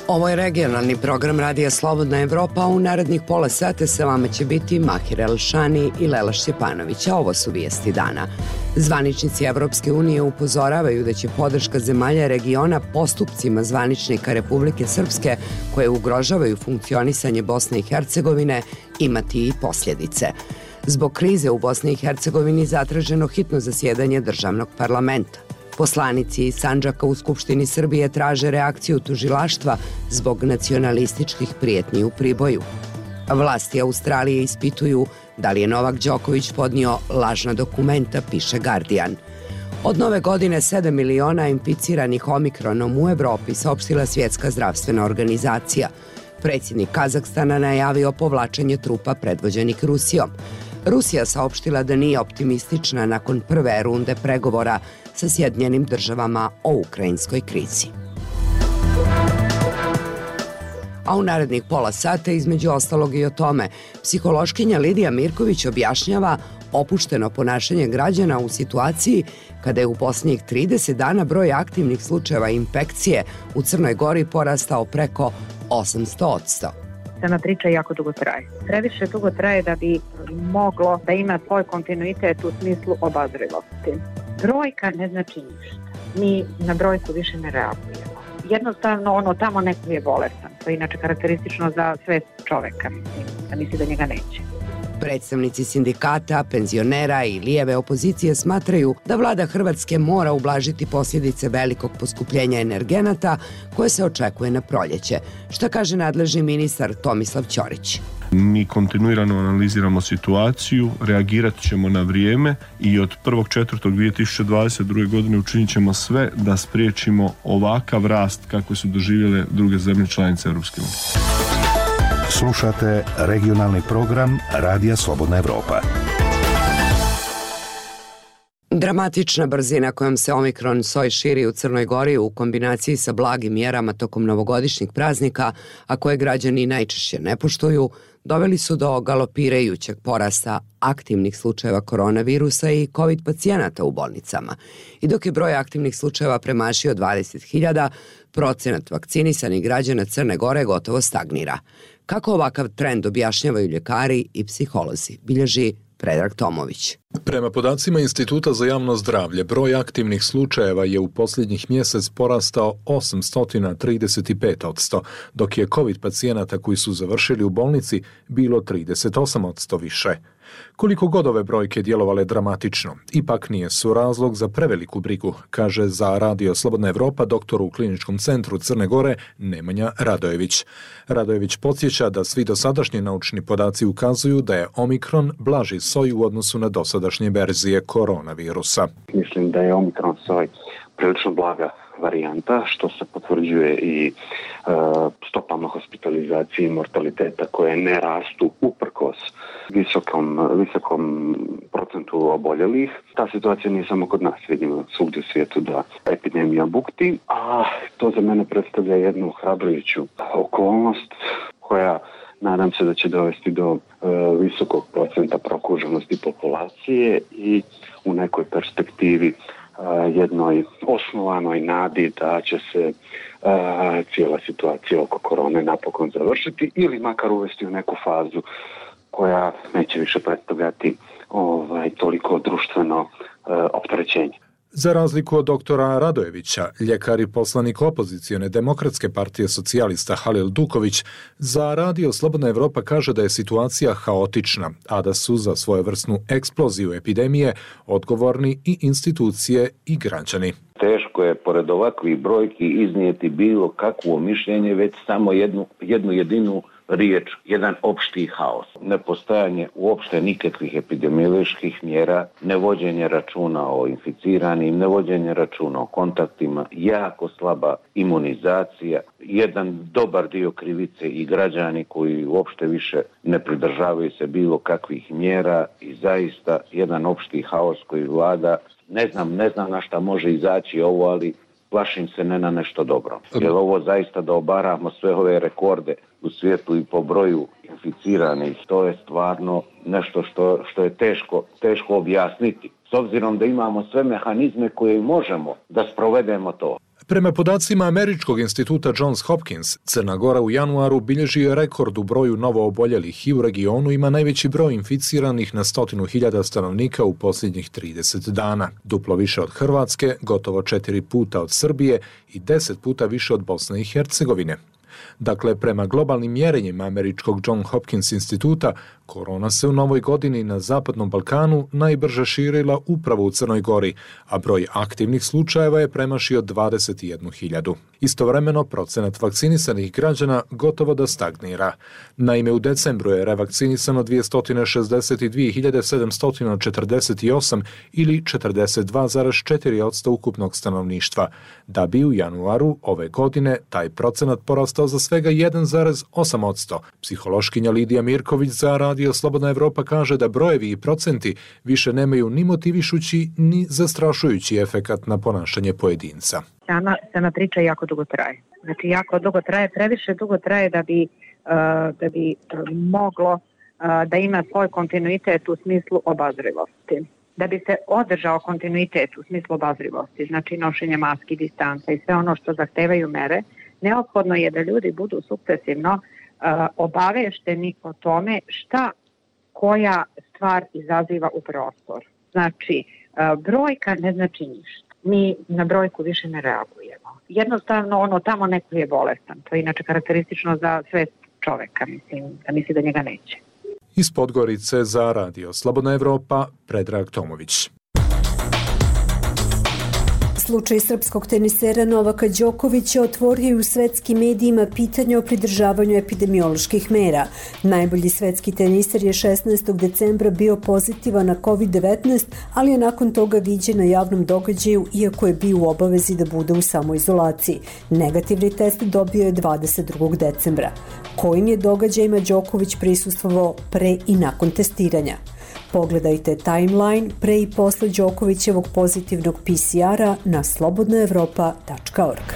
Ovo je regionalni program Radija Slobodna Evropa, a u narednih pola sata sa vama će biti Mahir Elšani i Lela Šćepanović, a ovo su vijesti dana. Zvaničnici Evropske unije upozoravaju da će podrška zemalja regiona postupcima zvaničnika Republike Srpske koje ugrožavaju funkcionisanje Bosne i Hercegovine imati i posljedice. Zbog krize u Bosni i Hercegovini zatraženo hitno zasjedanje državnog parlamenta. Poslanici iz Sandžaka u Skupštini Srbije traže reakciju tužilaštva zbog nacionalističkih prijetnji u Priboju. Vlasti Australije ispituju da li je Novak Đoković podnio lažna dokumenta, piše Guardian. Od nove godine 7 miliona inficiranih omikronom u Evropi, saopštila Svjetska zdravstvena organizacija. Predsjednik Kazahstana najavio povlačenje trupa predvođenih Rusijom. Rusija saopštila da nije optimistična nakon prve runde pregovora sa Sjedinjenim državama o ukrajinskoj krizi. A u narednih pola sata, između ostalog i o tome, psihološkinja Lidija Mirković objašnjava opušteno ponašanje građana u situaciji kada je u posljednjih 30 dana broj aktivnih slučajeva infekcije u Crnoj Gori porastao preko 800%. Sama priča jako dugo traje. Previše dugo traje da bi moglo da ima svoj kontinuitet u smislu obazrivosti. Brojka ne znači ništa. Mi na brojku više ne reagujemo. Jednostavno, tamo neko je bolestan. To je inače karakteristično za sve čoveka. Da misli da njega neće. Predstavnici sindikata, penzionera i lijeve opozicije smatraju da vlada Hrvatske mora ublažiti posljedice velikog poskupljenja energenata koje se očekuje na proljeće. Šta kaže nadležni ministar Tomislav Ćorić? Mi kontinuirano analiziramo situaciju, reagirat ćemo na vrijeme i od 1.4.2022. godine učinit ćemo sve da spriječimo ovakav rast kako su doživjele druge zemlje članice Europske unije. Slušate regionalni program Radija Slobodna Evropa. Dramatična brzina kojom se omikron soj širi u Crnoj Gori u kombinaciji sa blagim mjerama tokom novogodišnjih praznika, a koje građani najčešće ne poštuju, doveli su do galopirajućeg porasta aktivnih slučajeva koronavirusa i COVID pacijenata u bolnicama. I dok je broj aktivnih slučajeva premašio 20.000, procenat vakcinisanih građana Crne Gore gotovo stagnira. Kako ovakav trend objašnjavaju ljekari i psiholozi, bilježi Predrag Tomović. Prema podacima Instituta za javno zdravlje, broj aktivnih slučajeva je u posljednjih mjesec porastao 835%, dok je COVID pacijenata koji su završili u bolnici bilo 38% više. Koliko god ove brojke djelovale dramatično, ipak nije su razlog za preveliku brigu, kaže za Radio Slobodna Evropa doktor u Kliničkom centru Crne Gore Nemanja Radojević. Radojević podsjeća da svi dosadašnji naučni podaci ukazuju da je omikron blaži soj u odnosu na dosadašnje verzije koronavirusa. Mislim da je omikron soj prilično blaga varijanta, što se potvrđuje i stopama hospitalizacije i mortaliteta koje ne rastu uprkos visokom procentu oboljelih. Ta situacija nije samo kod nas, vidimo svugdje u svijetu da epidemija bukti, a to za mene predstavlja jednu hrabrujuću okolnost koja nadam se da će dovesti do visokog procenta prokuženosti populacije i u nekoj perspektivi jednoj osnovanoj nadi da će se cijela situacija oko korone napokon završiti ili makar uvesti u neku fazu koja neće više predstavljati toliko društveno opterećenje. Za razliku od doktora Radojevića, ljekar i poslanik opozicione Demokratske partije socijalista Halil Duković za Radio Slobodna Evropa kaže da je situacija haotična, a da su za svojevrsnu eksploziju epidemije odgovorni i institucije i građani. Teško je pored ovakvih brojki iznijeti bilo kakvo mišljenje, već samo jednu jedinu riječ, jedan opšti haos. Nepostojanje uopšte nikakvih epidemioloških mjera, nevođenje računa o inficiranim, nevođenje računa o kontaktima, jako slaba imunizacija, jedan dobar dio krivice i građani koji uopšte više ne pridržavaju se bilo kakvih mjera i zaista jedan opšti haos koji vlada. Ne znam na šta može izaći ovo, ali plašim se ne na nešto dobro. Jer ovo zaista da obaramo sve ove rekorde u svijetu i po broju inficiranih, to je stvarno nešto što je teško objasniti. S obzirom da imamo sve mehanizme koje možemo da sprovedemo to. Prema podacima Američkog instituta Johns Hopkins, Crna Gora u januaru bilježi rekord u broju novooboljelih i u regionu ima najveći broj inficiranih na 100.000 stanovnika u posljednjih 30 dana. Duplo više od Hrvatske, gotovo 4 puta od Srbije i 10 puta više od Bosne i Hercegovine. Dakle, prema globalnim mjerenjima Američkog Johns Hopkins instituta, korona se u novoj godini na Zapadnom Balkanu najbrže širila upravo u Crnoj Gori, a broj aktivnih slučajeva je premašio 21.000. Istovremeno, procenat vakcinisanih građana gotovo da stagnira. Naime, u decembru je revakcinisano 262.748 ili 42,4% ukupnog stanovništva, da bi u januaru ove godine taj procenat porastao za svega 1,8%. Psihološkinja Lidija Mirković za Radio Slobodna Evropa kaže da brojevi i procenti više nemaju ni motivišući ni zastrašujući efekat na ponašanje pojedinca. Sama priča jako dugo traje. Znači jako dugo traje, previše dugo traje da bi moglo da ima svoj kontinuitet u smislu obazrivosti. Da bi se održao kontinuitet u smislu obazrivosti, znači nošenje maski, distanca i sve ono što zahtevaju mere, neophodno je da ljudi budu sukcesivno obavešteni o tome šta koja stvar izaziva u prostor. Znači, brojka ne znači ništa. Mi na brojku više ne reagujemo. Jednostavno, tamo neko je bolestan. To je inače karakteristično za sve čoveka, da misli da njega neće. Iz Podgorice za Radio Slobodna Evropa, Predrag Tomović. Slučaj srpskog tenisera Novaka Đokovića otvorio je u svetskim medijima pitanje o pridržavanju epidemioloških mera. Najbolji svetski teniser je 16. decembra bio pozitivan na COVID-19, ali je nakon toga viđen na javnom događaju, iako je bio u obavezi da bude u samoizolaciji. Negativni test dobio je 22. decembra. Kojim je događajima Đoković prisustvovao pre i nakon testiranja? Pogledajte timeline pre i posle Đokovićevog pozitivnog PCR-a na slobodnaevropa.org.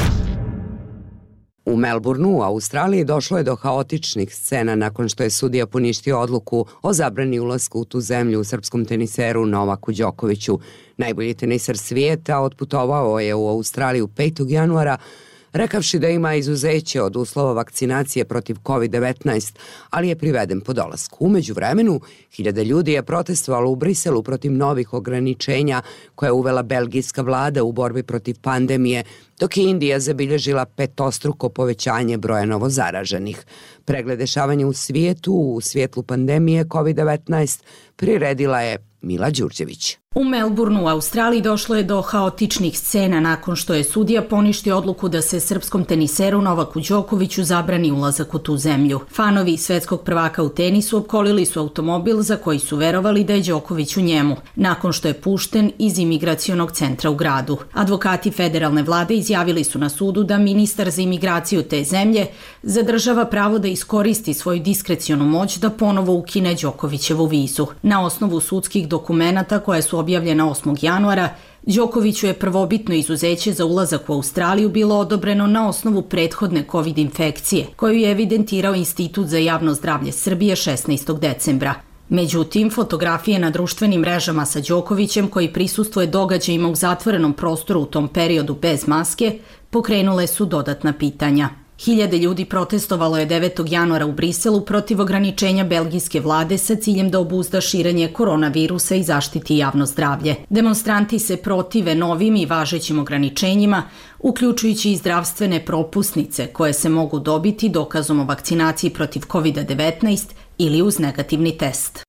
U Melbourneu, u Australiji, došlo je do haotičnih scena nakon što je sudija poništio odluku o zabrani ulasku u tu zemlju u srpskom teniseru Novaku Đokoviću. Najbolji teniser svijeta otputovao je u Australiju 5. januara, rekavši da ima izuzeće od uslova vakcinacije protiv COVID-19, ali je priveden po dolasku. U međuvremenu, hiljade ljudi je protestovalo u Briselu protiv novih ograničenja koje je uvela belgijska vlada u borbi protiv pandemije, dok je Indija zabilježila petostruko povećanje broja novozaraženih. Pregled dešavanja u svijetu u svjetlu pandemije COVID-19 priredila je Mila Đurđević. U Melbourneu, u Australiji, došlo je do haotičnih scena nakon što je sudija poništio odluku da se srpskom teniseru Novaku Đokoviću zabrani ulazak u tu zemlju. Fanovi svetskog prvaka u tenisu opkolili su automobil za koji su verovali da je Đoković u njemu, nakon što je pušten iz imigracionog centra u gradu. Advokati federalne vlade izjavili su na sudu da ministar za imigraciju te zemlje zadržava pravo da iskoristi svoju diskrecionu moć da ponovo ukine Đokovićevu vizu. Na osnovu sudskih dokumenata koje su objavljena 8. januara, Đokoviću je prvobitno izuzeće za ulazak u Australiju bilo odobreno na osnovu prethodne COVID infekcije, koju je evidentirao Institut za javno zdravlje Srbije 16. decembra. Međutim, fotografije na društvenim mrežama sa Đokovićem, koji prisustvuje događajima u zatvorenom prostoru u tom periodu bez maske, pokrenule su dodatna pitanja. Hiljade ljudi protestovalo je 9. januara u Briselu protiv ograničenja belgijske vlade sa ciljem da obuzda širenje koronavirusa i zaštiti javno zdravlje. Demonstranti se protive novim i važećim ograničenjima, uključujući i zdravstvene propusnice koje se mogu dobiti dokazom o vakcinaciji protiv COVID-19 ili uz negativni test.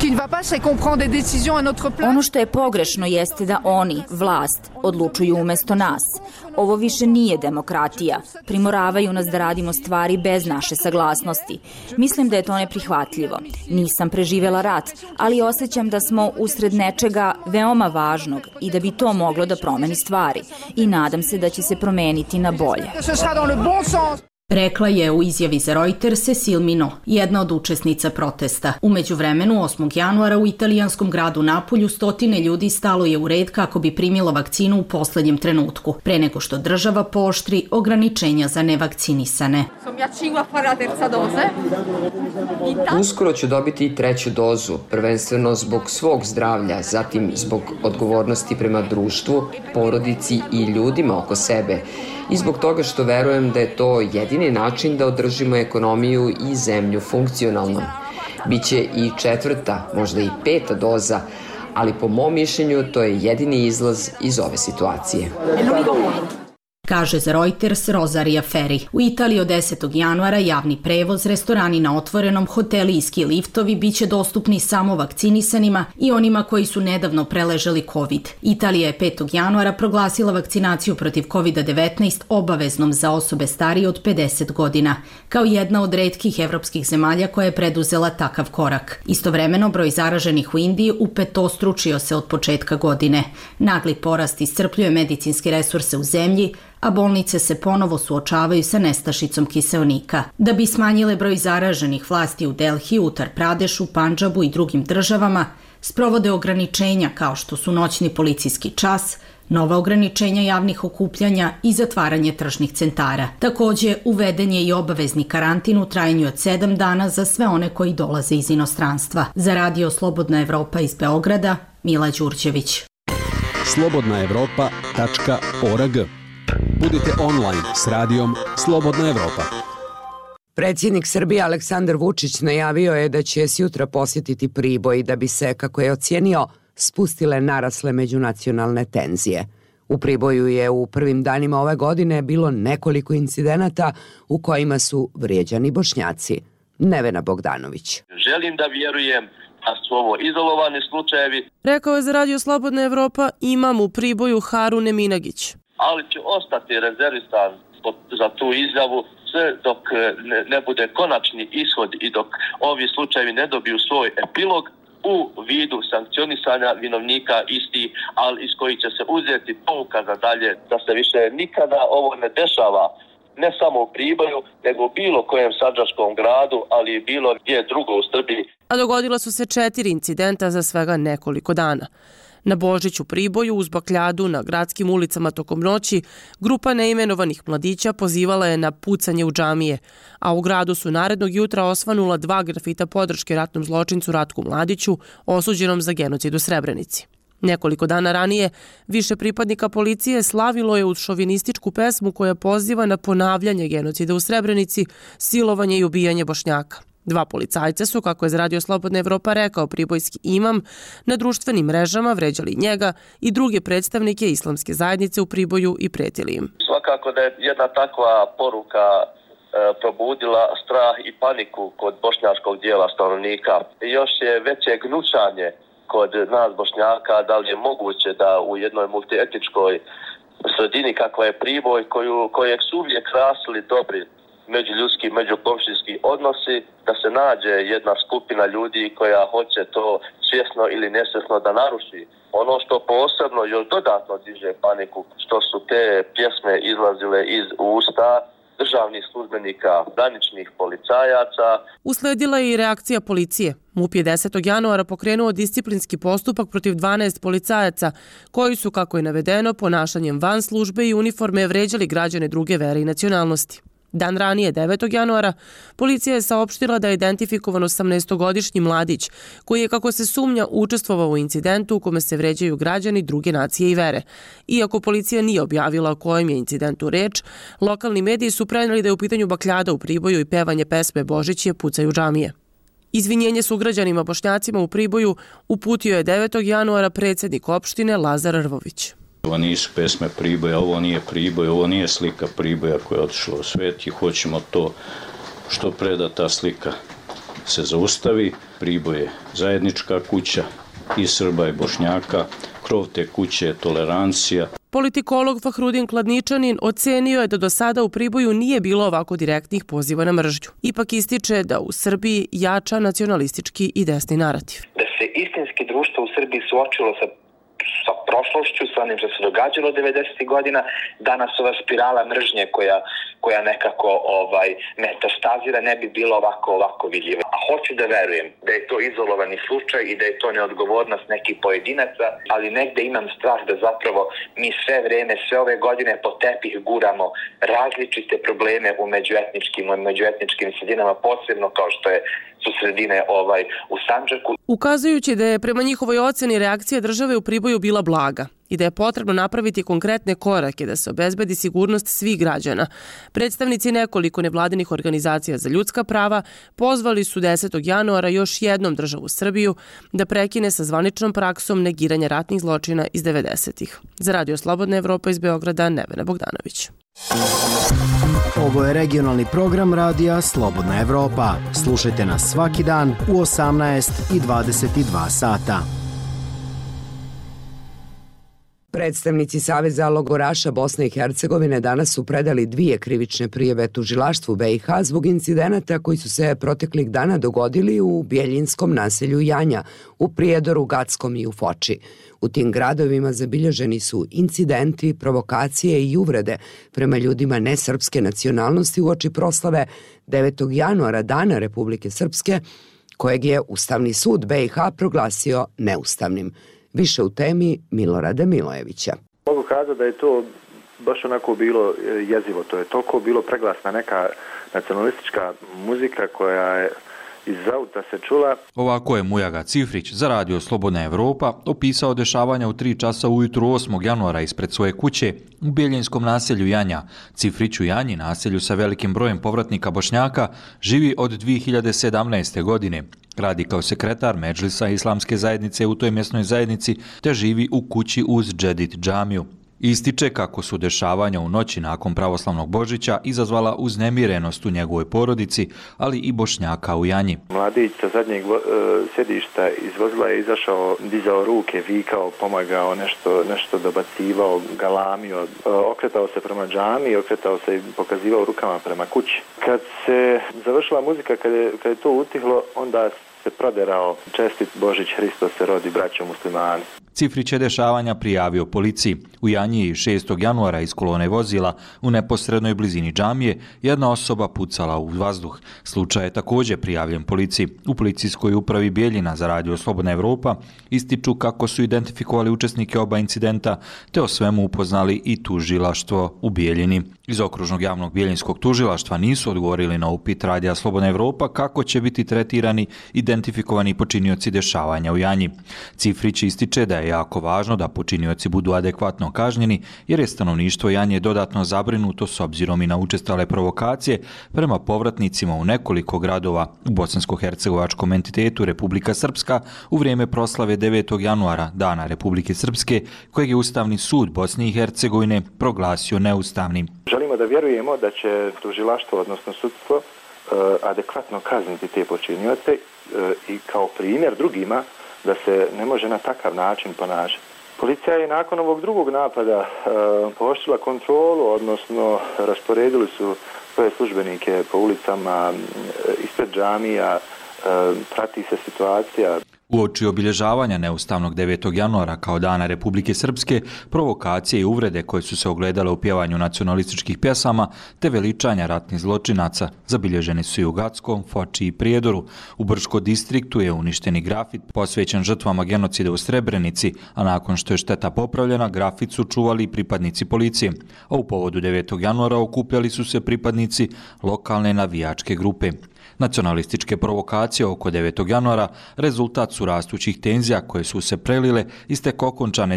Ono što je pogrešno jeste da oni, vlast, odlučuju umesto nas. Ovo više nije demokratija. Primoravaju nas da radimo stvari bez naše saglasnosti. Mislim da je to neprihvatljivo. Nisam preživela rat, ali osjećam da smo usred nečega veoma važnog i da bi to moglo da promeni stvari. I nadam se da će se promeniti na bolje. Rekla je u izjavi za Reuters Cecile Minot, jedna od učesnica protesta. U međuvremenu, 8. januara u italijanskom gradu Napolju stotine ljudi stalo je u red kako bi primilo vakcinu u poslednjem trenutku, pre nego što država pooštri ograničenja za nevakcinisane. Uskoro ću dobiti i 3. dozu, prvenstveno zbog svog zdravlja, zatim zbog odgovornosti prema društvu, porodici i ljudima oko sebe i zbog toga što verujem da je to jedini način da održimo ekonomiju i zemlju funkcionalnom. Biće i 4., možda i 5. doza, ali po mom mišljenju to je jedini izlaz iz ove situacije. Kaže za Reuters Rosaria Ferri. U Italiji od 10. januara javni prevoz, restorani na otvorenom, hoteli i ski liftovi biće dostupni samo vakcinisanima i onima koji su nedavno preležali COVID. Italija je 5. januara proglasila vakcinaciju protiv COVID-19 obaveznom za osobe starije od 50 godina, kao jedna od retkih evropskih zemalja koja je preduzela takav korak. Istovremeno, broj zaraženih u Indiji upetostručio se od početka godine. Nagli porast iscrpljuje medicinske resurse u zemlji, a bolnice se ponovo suočavaju sa nestašicom kiseonika. Da bi smanjile broj zaraženih, vlasti u Delhi, Uttar Pradešu, Pandžabu i drugim državama sprovode ograničenja kao što su noćni policijski čas, nova ograničenja javnih okupljanja i zatvaranje tržnih centara. Takođe, uveden je i obavezni karantin u trajanju od 7 dana za sve one koji dolaze iz inostranstva. Za Radio Slobodna Evropa iz Beograda, Mila Đurđević. slobodnaevropa.org. Budite online s radijom Slobodna Evropa. Predsjednik Srbije Aleksandar Vučić najavio je da će sjutra posjetiti Priboj da bi se, kako je ocijenio, spustile narasle međunacionalne tenzije. U Priboju je u prvim danima ove godine bilo nekoliko incidenata u kojima su vrijeđani Bošnjaci. Nevena Bogdanović. Želim da vjerujem da su ovo izolovani slučajevi. Rekao je za Radio Slobodna Evropa imam u Priboju Harun Eminagić. Ali će ostati rezervistan za tu izjavu sve dok ne bude konačni ishod i dok ovi slučajevi ne dobiju svoj epilog u vidu sankcionisanja vinovnika isti, ali iz kojih će se uzeti pouka za dalje da se više nikada ovo ne dešava, ne samo u Priboju, nego u bilo kojem sandžačkom gradu, ali i bilo gdje drugo u Srbiji. A dogodila su se 4 incidenta za svega nekoliko dana. Na Božić u Priboju uz bakljadu na gradskim ulicama tokom noći grupa neimenovanih mladića pozivala je na pucanje u džamije, a u gradu su narednog jutra osvanula 2 grafita podrške ratnom zločincu Ratku Mladiću, osuđenom za genocid u Srebrenici. Nekoliko dana ranije više pripadnika policije slavilo je uz šovinističku pesmu koja poziva na ponavljanje genocida u Srebrenici, silovanje i ubijanje Bošnjaka. 2 policajca su, kako je za Radio Slobodna Evropa rekao pribojski imam, na društvenim mrežama vređali njega i druge predstavnike islamske zajednice u Priboju i pretili im. Svakako da je jedna takva poruka probudila strah i paniku kod bošnjačkog dijela stanovnika. Još je veće gnušanje kod nas Bošnjaka, da li je moguće da u jednoj multietničkoj sredini kakva je Priboj, kojeg su uvijek krasili dobri međuljudski, međukomšinski odnosi, da se nađe jedna skupina ljudi koja hoće to svjesno ili nesvjesno da naruši. Ono što posebno još dodatno diže paniku, što su te pjesme izlazile iz usta državnih službenika, graničnih policajaca. Usledila je i reakcija policije. MUP je 10. januara pokrenuo disciplinski postupak protiv 12 policajaca, koji su, kako je navedeno, ponašanjem van službe i uniforme vređali građane druge vere i nacionalnosti. Dan ranije, 9. januara, policija je saopštila da je identifikovan 18-godišnji mladić, koji je, kako se sumnja, učestvovao u incidentu u kome se vređaju građani druge nacije i vere. Iako policija nije objavila o kojem je incidentu reč, lokalni mediji su preneli da je u pitanju bakljada u Priboju i pevanje pesme Božić pucaju džamije. Izvinjenje sugrađanima Bošnjacima u Priboju uputio je 9. januara predsjednik opštine Lazar Rvović. Ovo nisu pesme Priboja, ovo nije Priboj, ovo nije slika Priboja koja je otišla u svet i hoćemo to što pre da ta slika se zaustavi. Priboj je zajednička kuća i Srba i Bošnjaka, krov te kuće je tolerancija. Politikolog Fahrudin Kladničanin ocenio je da do sada u Priboju nije bilo ovako direktnih poziva na mržnju. Ipak ističe da u Srbiji jača nacionalistički i desni narativ. Da se istinski društvo u Srbiji suočilo sa sa prošlošću, sa onim što se događalo 90. godina, danas ova spirala mržnje koja nekako metastazira ne bi bila ovako vidljiva. A hoću da verujem da je to izolovani slučaj i da je to neodgovornost nekih pojedinaca, ali negde imam strah da zapravo mi sve vreme, sve ove godine po tepih guramo različite probleme u međuetničkim sredinama, posebno kao što su sredine u Sandžaku. Ukazujući da je prema njihovoj oceni reakcija države u Priboju bila blaga i da je potrebno napraviti konkretne korake da se obezbedi sigurnost svih građana, predstavnici nekoliko nevladinih organizacija za ljudska prava pozvali su 10. januara još jednom državu Srbiju da prekine sa zvaničnom praksom negiranja ratnih zločina iz 90-ih. Za Radio Slobodna Evropa iz Beograda, Nevena Bogdanović. Ovo je regionalni program radija Slobodna Evropa. Slušajte nas svaki dan u 18 i 22 sata. Predstavnici Saveza logoraša Bosne i Hercegovine danas su predali 2 krivične prijave tužilaštvu BiH zbog incidenata koji su se proteklih dana dogodili u Bjeljinskom naselju Janja, u Prijedoru, Gackom i u Foči. U tim gradovima zabilježeni su incidenti, provokacije i uvrede prema ljudima nesrpske nacionalnosti uoči proslave 9. januara Dana Republike Srpske, kojeg je Ustavni sud BiH proglasio neustavnim. Više u temi Milorada Milojevića. Mogu kazati da je to baš onako bilo jezivo. To je toliko bilo preglasna neka nacionalistička muzika koja je iz auta se čula. Ovako je Mujaga Cifrić za Radio Slobodna Evropa opisao dešavanja u 3 časa ujutru 8. januara ispred svoje kuće u Bjeljinskom naselju Janja. Cifrić u Janji, naselju sa velikim brojem povratnika Bošnjaka, živi od 2017. godine. Radi kao sekretar Medžlisa Islamske zajednice u toj mjesnoj zajednici te živi u kući uz Džedit džamiju. Ističe kako su dešavanja u noći nakon pravoslavnog Božića izazvala uznemirenost u njegovoj porodici, ali i Bošnjaka u Janji. Mladić sa zadnjeg sjedišta iz vozila je izašao, dizao ruke, vikao, pomagao, nešto dobacivao, galamio, okretao se prema džami, okretao se i pokazivao rukama prema kući. Kad se završila muzika, kad je to utihlo, onda se proderao čestit Božić, Hristos se rodi, braćo muslimani. Cifrić je dešavanja prijavio policiji. U Janji 6. januara iz kolone vozila u neposrednoj blizini džamije jedna osoba pucala u vazduh. Slučaj je također prijavljen policiji. U policijskoj upravi Bjeljina za Radio Slobodna Evropa ističu kako su identifikovali učesnike oba incidenta te o svemu upoznali i tužilaštvo u Bjeljini. Iz okružnog javnog bjeljinskog tužilaštva nisu odgovorili na upit Radija Slobodna Evropa kako će biti tretirani identifikovani počinioci dešavanja u Janji. Cifrić ističe da je jako važno da počinioci budu adekvatno kažnjeni jer je stanovništvo Janje dodatno zabrinuto s obzirom i na učestale provokacije prema povratnicima u nekoliko gradova u bosansko-hercegovačkom entitetu Republika Srpska u vrijeme proslave 9. januara Dana Republike Srpske, kojeg je Ustavni sud Bosne i Hercegovine proglasio neustavnim. Želimo da vjerujemo da će tužilaštvo, odnosno sudstvo, adekvatno kazniti te počinioce i kao primjer drugima da se ne može na takav način ponašati. Policija je nakon ovog drugog napada pooštrila kontrolu, odnosno rasporedili su svoje službenike po ulicama ispred džamija, prati se situacija. Uoči obilježavanja neustavnog 9. januara kao Dana Republike Srpske, provokacije i uvrede koje su se ogledale u pjevanju nacionalističkih pjesama te veličanja ratnih zločinaca zabilježeni su i u Gackom, Foči i Prijedoru. U Brčko distriktu je uništeni grafit posvećen žrtvama genocida u Srebrenici, a nakon što je šteta popravljena, grafit su čuvali pripadnici policije. A u povodu 9. januara okupljali su se pripadnici lokalne navijačke grupe. Nacionalističke provokacije oko 9. januara rezultat su rastućih tenzija koje su se prelile iz tek okončane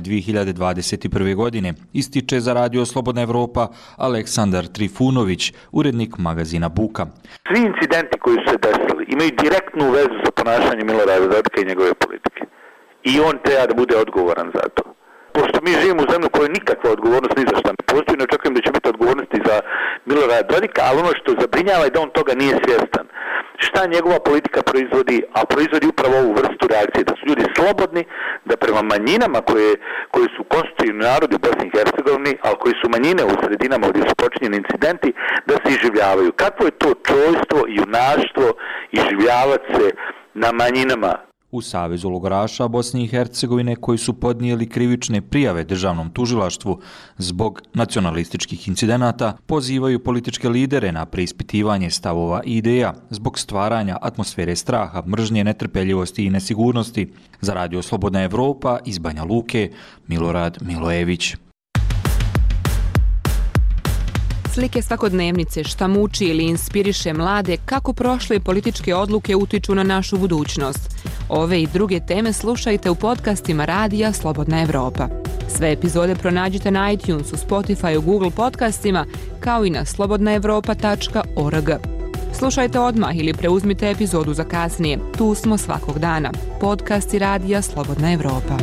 2021. godine, ističe za Radio Slobodna Evropa Aleksandar Trifunović, urednik magazina Buka. Svi incidenti koji su se desili imaju direktnu vezu sa ponašanjem Milorada Dodika i njegove politike. I on treba da bude odgovoran za to. Pošto mi živimo u zemlju koja nikakva odgovornost ni za šta ne postoji, ne očekujem da će biti odgovornosti za Milorada Dodika, ali ono što zabrinjava je da on toga nije svjestan. Šta njegova politika proizvodi, a proizvodi upravo ovu vrstu reakcije, da su ljudi slobodni, da prema manjinama koje su konstitutivni narodi u Bosni i Hercegovini, ali koji su manjine u sredinama gdje su počinjeni incidenti, da se iživljavaju. Kakvo je to čojstvo i junaštvo iživljavati se na manjinama? u Savezu logoraša Bosne i Hercegovine koji su podnijeli krivične prijave državnom tužilaštvu zbog nacionalističkih incidenata pozivaju političke lidere na preispitivanje stavova i ideja zbog stvaranja atmosfere straha, mržnje, netrpeljivosti i nesigurnosti. Za Radio Slobodna Evropa iz Banja Luke, Milorad Milojević. Slike svakodnevnice, šta muči ili inspiriše mlade, kako prošle političke odluke utiču na našu budućnost. Ove i druge teme slušajte u podcastima Radija Slobodna Evropa. Sve epizode pronađite na iTunesu, Spotify, Google podcastima, kao i na slobodnaevropa.org. Slušajte odmah ili preuzmite epizodu za kasnije. Tu smo svakog dana. Podcasti Radija Slobodna Evropa.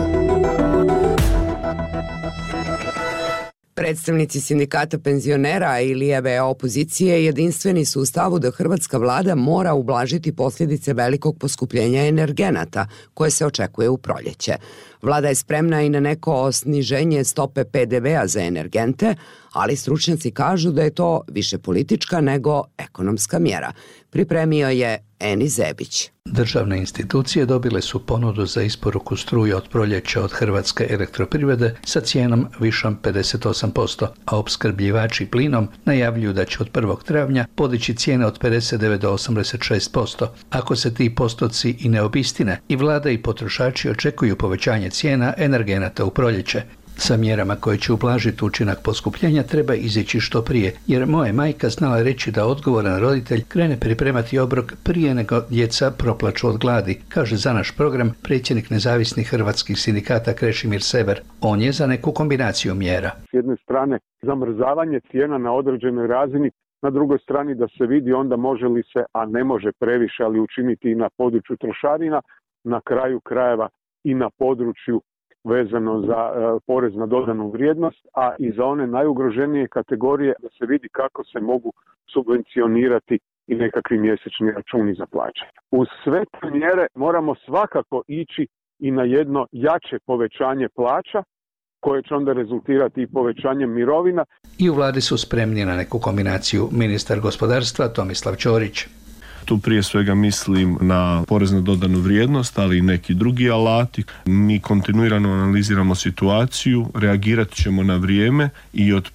Predstavnici sindikata penzionera i lijeve opozicije jedinstveni su u stavu da hrvatska vlada mora ublažiti posljedice velikog poskupljenja energenata koje se očekuje u proljeće. Vlada je spremna i na neko sniženje stope PDV-a za energente, ali stručnjaci kažu da je to više politička nego ekonomska mjera. Pripremio je Eni Zebić. Državne institucije dobile su ponudu za isporuku struje od proljeća od Hrvatske elektroprivrede sa cijenom višom 58%, a opskrbljivači plinom najavljuju da će od 1. travnja podići cijene od 59 do 86%. Ako se ti postoci i ne obistine, i vlada i potrošači očekuju povećanje cijena energenata u proljeće. Sa mjerama koje će ublažiti učinak poskupljenja treba izići što prije, jer moja majka znala reći da odgovoran roditelj krene pripremati obrok prije nego djeca proplaču od gladi, kaže za naš program predsjednik nezavisnih hrvatskih sindikata Krešimir Sever. On je za neku kombinaciju mjera. S jedne strane zamrzavanje cijena na određenoj razini, na drugoj strani da se vidi onda može li se, a ne može previše, ali učiniti i na području trošarina, na kraju krajeva i na području vezano za porez na dodanu vrijednost, a i za one najugroženije kategorije da se vidi kako se mogu subvencionirati i nekakvi mjesečni računi za plaćanje. Uz sve te mjere moramo svakako ići i na jedno jače povećanje plaća, koje će onda rezultirati i povećanjem mirovina. I u vladi su spremni na neku kombinaciju. Ministar gospodarstva Tomislav Ćorić. Tu prije svega mislim na porez na dodanu vrijednost, ali i neki drugi alati. Mi kontinuirano analiziramo situaciju, reagirat ćemo na vrijeme i od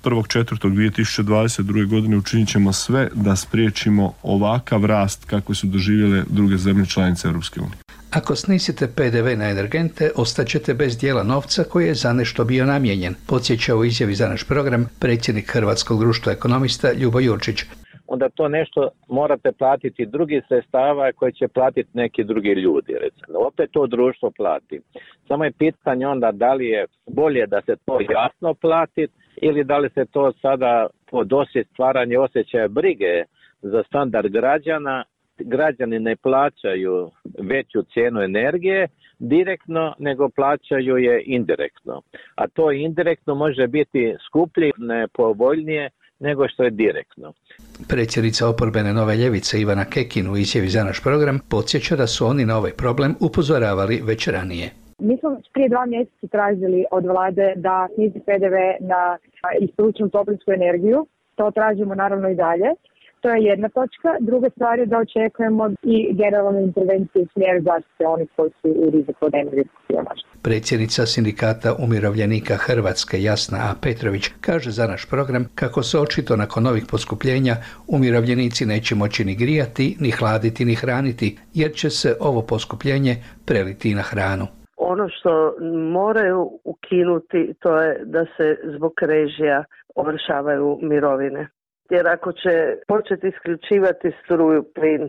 1.4.2022. godine učinit ćemo sve da spriječimo ovakav rast kako su doživjele druge zemlje članice Europske unije. Ako snisite PDV na energente, ostaćete bez dijela novca koji je za nešto bio namijenjen, podsjeća u izjavi za naš program predsjednik Hrvatskog društva ekonomista Ljubo Jurčić. Onda to nešto morate platiti drugih sredstava koje će platiti neki drugi ljudi, recimo. Opet to društvo plati. Samo je pitanje onda da li je bolje da se to jasno plati ili da li se to sada pod stvaranje osjećaja brige za standard građana. Građani ne plaćaju veću cijenu energije direktno, nego plaćaju je indirektno. A to indirektno može biti skuplje, nepovoljnije nego što je direktno. Predsjednica oporbene Nove ljevice Ivana Kekin u izjavi za naš program podsjeća da su oni na ovaj problem upozoravali već ranije. Mi smo prije 2 mjeseca tražili od vlade da snizi PDV na isporučenu toplinsku energiju. To tražimo naravno i dalje. To je jedna točka. Druga stvar je da očekujemo i generalnu intervenciju u smjeru zaštite onih koji su u riziku od energetskog siromaštva. Predsjednica sindikata umirovljenika Hrvatske Jasna A. Petrović kaže za naš program kako se očito nakon novih poskupljenja umirovljenici neće moći ni grijati, ni hladiti, ni hraniti, jer će se ovo poskupljenje preliti na hranu. Ono što moraju ukinuti to je da se zbog režija ovršavaju mirovine. Jer ako će početi isključivati struju, plin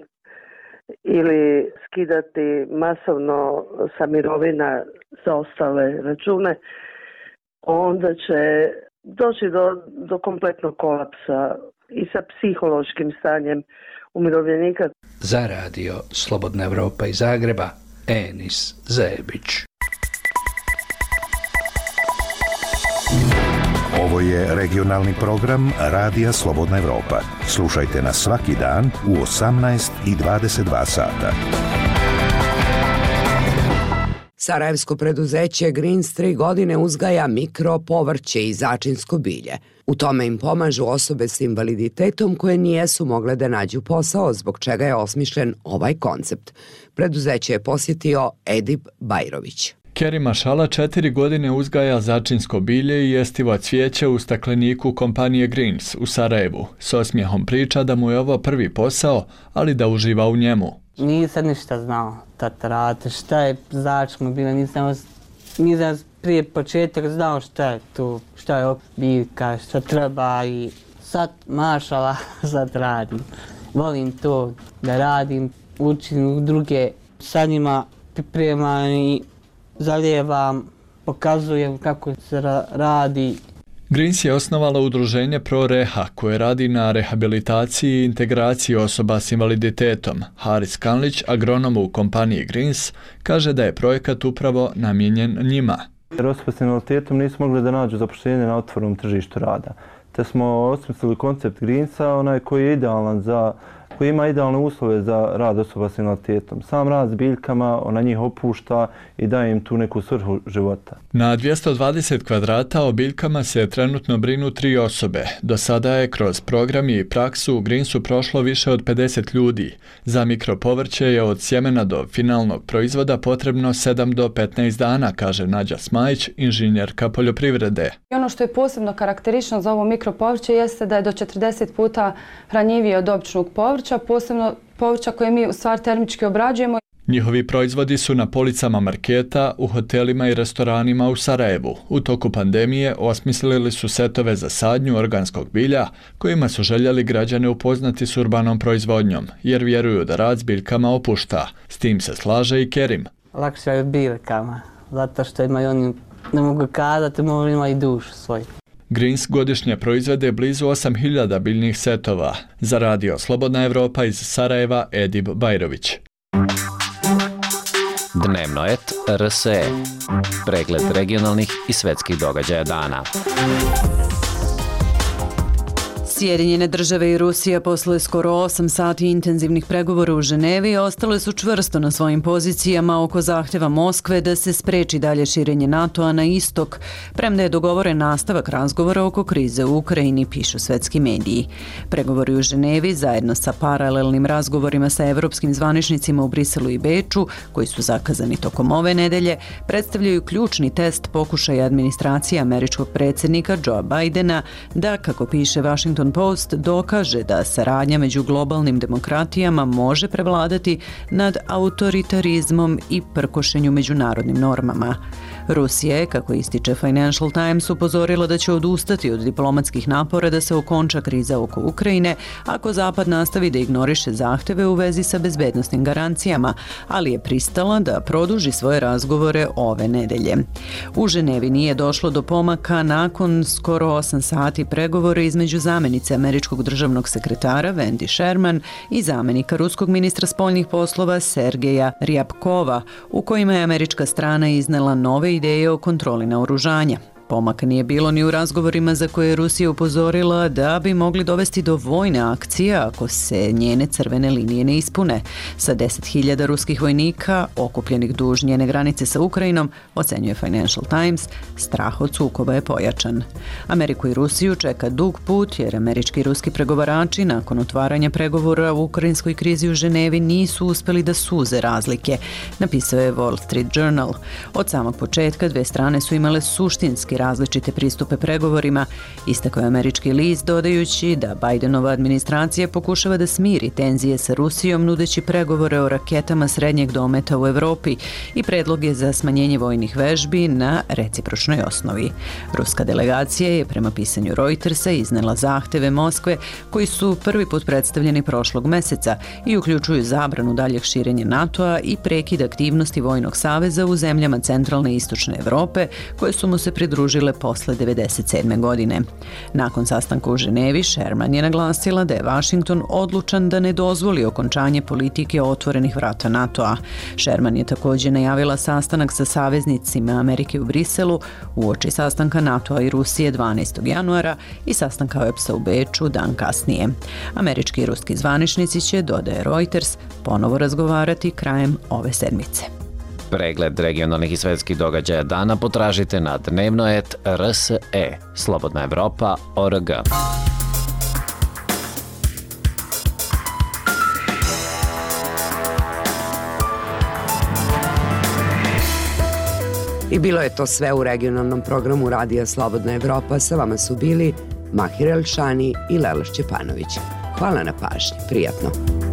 ili skidati masovno sa mirovina za ostale račune, onda će doći do kompletnog kolapsa i sa psihološkim stanjem umirovljenika. Za radio Slobodna Evropa iz Zagreba, Enis Zebić. Ovo je regionalni program Radija Slobodna Evropa. Slušajte nas svaki dan u 18 i 22 sata. Sarajevsko preduzeće Greens 3 godine uzgaja mikro, povrće i začinsko bilje. U tome im pomažu osobe s invaliditetom koje nijesu mogle da nađu posao, zbog čega je osmišljen ovaj koncept. Preduzeće je posjetio Edip Bajrović. Kerim Mašala 4 godine uzgaja začinsko bilje i jestivo cvijeće u stakleniku kompanije Greens u Sarajevu. S osmijehom priča da mu je ovo prvi posao, ali da uživa u njemu. Nisam ništa znao raditi, šta je začinsko bilje, nisam prije početak znao šta je tu, šta je biljka, šta treba i sad mašala sad radim. Volim to da radim, učim druge, sa njima pripremam i zaljevam, pokazujem kako se radi. Greens je osnovala udruženje ProReha koje radi na rehabilitaciji i integraciji osoba s invaliditetom. Haris Kanlić, agronom u kompaniji Greens, kaže da je projekat upravo namijenjen njima. Jer osobe s invaliditetom nisu mogli da nađu zapošljenje na otvorenom tržištu rada. Te smo osmislili koncept Greensa, onaj koji je idealan koji ima idealne uslove za rad osoba s invaliditetom. Sam rad s biljkama, ona njih opušta i daje im tu neku svrhu života. Na 220 kvadrata o biljkama se trenutno brinu 3 osobe. Do sada je kroz program i praksu u Greensu prošlo više od 50 ljudi. Za mikropovrće je od sjemena do finalnog proizvoda potrebno 7 do 15 dana, kaže Nađa Smajić, inženjerka poljoprivrede. I ono što je posebno karakteristično za ovo mikropovrće jeste da je do 40 puta hranjivije od običnog povrća, posebno povrća koje mi u stvari termički obrađujemo. Njihovi proizvodi su na policama marketa, u hotelima i restoranima u Sarajevu. U toku pandemije osmislili su setove za sadnju organskog bilja, kojima su željeli građane upoznati s urbanom proizvodnjom, jer vjeruju da rad s biljkama opušta. S tim se slaže i Kerim. Lakše je biljkama, zato što imaju oni, ne mogu kazati, ima i dušu svoju. Greens godišnje proizvede blizu 8000 biljnih setova. Za radio Slobodna Evropa iz Sarajeva, Edip Bajrović. Dnevno et RSE. Pregled regionalnih i svetskih događaja dana. Sjedinjene države i Rusija posle skoro 8 sati intenzivnih pregovora u Ženevi ostale su čvrsto na svojim pozicijama oko zahtjeva Moskve da se spreči dalje širenje NATO-a na istok, premda je dogovoren nastavak razgovora oko krize u Ukrajini, pišu svetski mediji. Pregovori u Ženevi, zajedno sa paralelnim razgovorima sa evropskim zvaničnicima u Briselu i Beču, koji su zakazani tokom ove nedelje, predstavljaju ključni test pokušaja administracije američkog predsjednika Joea Bidena da, kako piše Washington Post, dokaže da saradnja među globalnim demokratijama može prevladati nad autoritarizmom i prkošenju međunarodnim normama. Rusija je, kako ističe Financial Times, upozorila da će odustati od diplomatskih napora da se okonča kriza oko Ukrajine ako Zapad nastavi da ignoriše zahteve u vezi sa bezbednosnim garancijama, ali je pristala da produži svoje razgovore ove nedelje. U Ženevi nije došlo do pomaka nakon skoro 8 sati pregovora između zamjenice američkog državnog sekretara Wendy Sherman i zamjenika ruskog ministra spoljnih poslova Sergeja Ryabkova, u kojima je američka strana iznela nove ideje o kontroli naoružanja. Pomaka nije bilo ni u razgovorima za koje je Rusija upozorila da bi mogli dovesti do vojne akcije ako se njene crvene linije ne ispune. Sa 10.000 ruskih vojnika okupljenih duž njene granice sa Ukrajinom, ocenjuje Financial Times, strah od sukoba je pojačan. Ameriku i Rusiju čeka dug put jer američki i ruski pregovarači nakon otvaranja pregovora u ukrajinskoj krizi u Ženevi nisu uspjeli da suze razlike, napisao je Wall Street Journal. Od samog početka dve strane su imale suštinski različite pristupe pregovorima, istakao je američki list dodajući da Bidenova administracija pokušava da smiri tenzije sa Rusijom nudeći pregovore o raketama srednjeg dometa u Evropi i predloge za smanjenje vojnih vežbi na recipročnoj osnovi. Ruska delegacija je prema pisanju Reutersa iznela zahteve Moskve koji su prvi put predstavljeni prošlog meseca i uključuju zabranu daljeg širenja NATO-a i prekid aktivnosti Vojnog saveza u zemljama centralne i istočne Evrope koje su mu se pridružile posle 1997. godine. Nakon sastanka u Ženevi, Sherman je naglasila da je Washington odlučan da ne dozvoli okončanje politike otvorenih vrata NATO-a. Sherman je također najavila sastanak sa saveznicima Amerike u Briselu uoči sastanka NATO-a i Rusije 12. januara i sastanka OEBS-a u Beču dan kasnije. Američki i ruski zvaničnici će, dodaje Reuters, ponovo razgovarati krajem ove sedmice. Pregled regionalnih i svetskih događaja dana potražite na dnevno.rse slobodnaevropa.org. I bilo je to sve u regionalnom programu Radija Slobodna Evropa. Sa vama su bili Mahir Elšani i Lela Šćepanović. Hvala na pažnji. Prijatno.